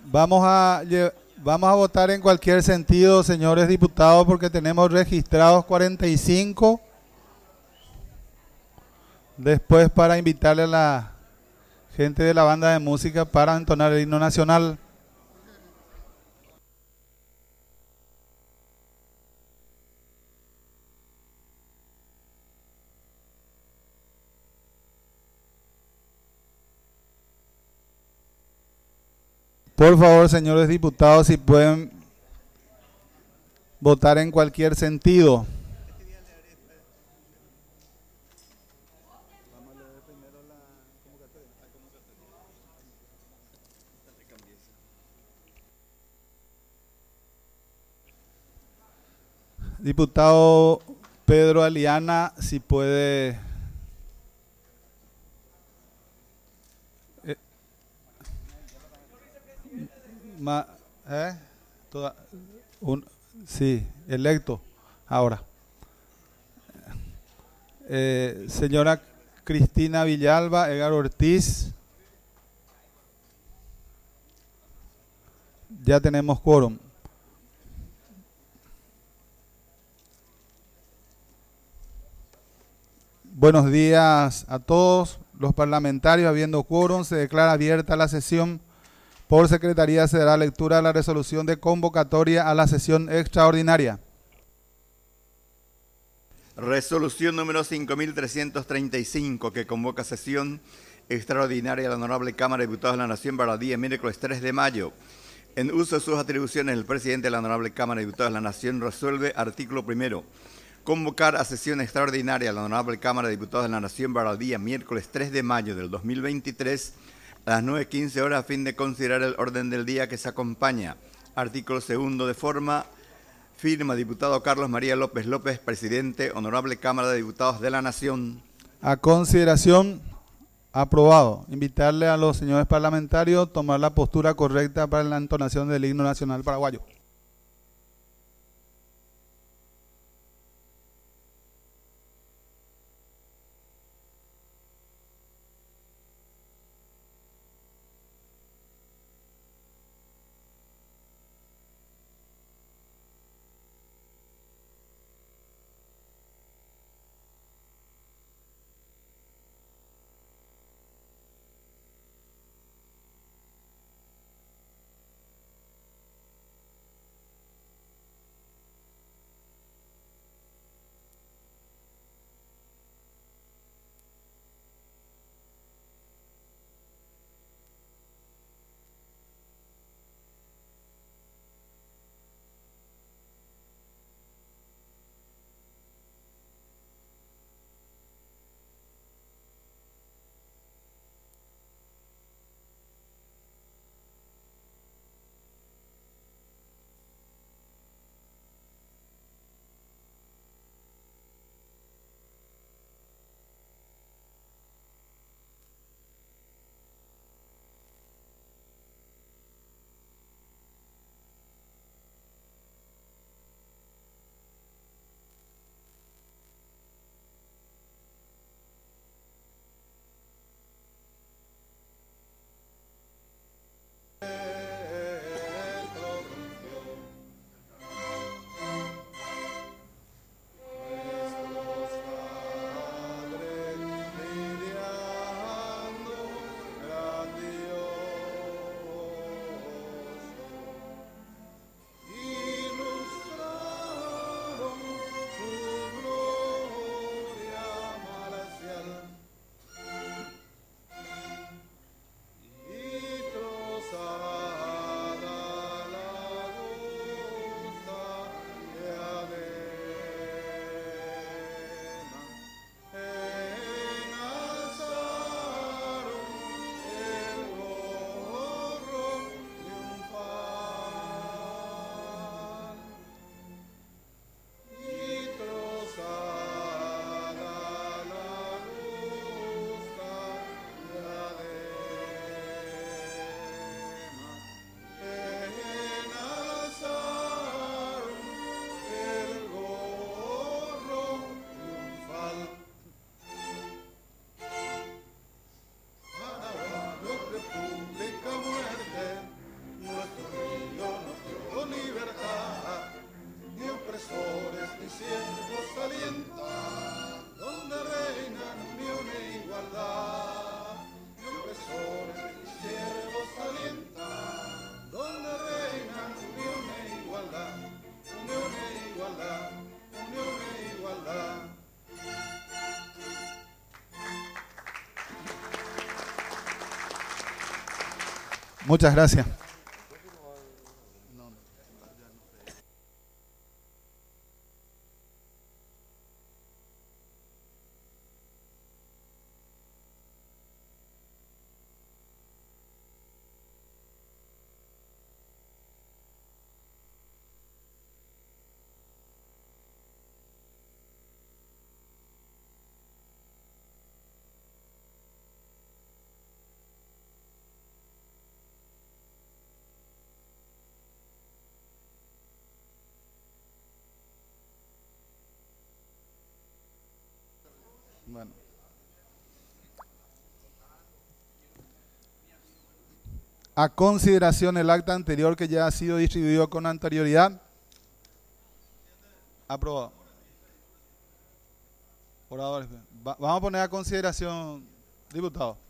Vamos a votar en cualquier sentido, señores diputados, porque tenemos registrados 45. Después, para invitarle a la gente de la banda de música para entonar el himno nacional. Por favor, señores diputados, si pueden votar en cualquier sentido. Diputado Pedro Aliana, si puede. Ma, ¿eh? Toda, sí, electo. Ahora. Señora Cristina Villalba, Edgar Ortiz. Ya tenemos quórum. Buenos días a todos los parlamentarios. Habiendo quórum, se declara abierta la sesión. Por secretaría se dará lectura de la resolución de convocatoria a la sesión extraordinaria. Resolución número 5335, que convoca sesión extraordinaria de la Honorable Cámara de Diputados de la Nación para el día miércoles 3 de mayo. En uso de sus atribuciones, el presidente de la Honorable Cámara de Diputados de la Nación resuelve, artículo primero, convocar a sesión extraordinaria a la Honorable Cámara de Diputados de la Nación para el día miércoles 3 de mayo del 2023 a las 9:15 horas a fin de considerar el orden del día que se acompaña. Artículo segundo de forma. Firma diputado Carlos María López López, presidente, Honorable Cámara de Diputados de la Nación. A consideración, aprobado. Invitarle a los señores parlamentarios a tomar la postura correcta para la entonación del himno nacional paraguayo. Muchas gracias. Bueno. A consideración el acta anterior que ya ha sido distribuido con anterioridad. Aprobado. Oradores. Vamos a poner a consideración, diputado.